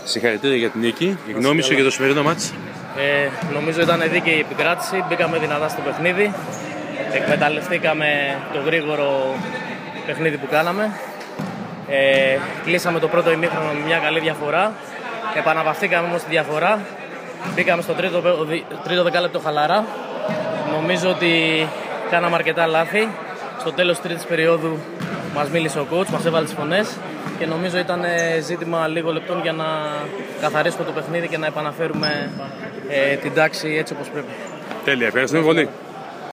Συγχαρητήρια για την νίκη. Η γνώμη σου για το σημερινό μάτς? Νομίζω ήταν δίκαιη η επικράτηση. Μπήκαμε δυνατά στο παιχνίδι. Εκμεταλλευτήκαμε το γρήγορο παιχνίδι που κάναμε. Κλείσαμε το πρώτο ημίχρονο με μια καλή διαφορά. Επαναπαυθήκαμε όμως τη διαφορά. Μπήκαμε στο τρίτο δεκάλεπτο χαλαρά. Νομίζω ότι κάναμε αρκετά λάθη. Στο τέλος της τρίτης περίοδου μας μίλησε ο coach, μας έβαλε τις φωνές και νομίζω ήταν ζήτημα λίγο λεπτών για να καθαρίσουμε το παιχνίδι και να επαναφέρουμε την τάξη έτσι όπως πρέπει. Τέλεια, ευχαριστούμε πολύ.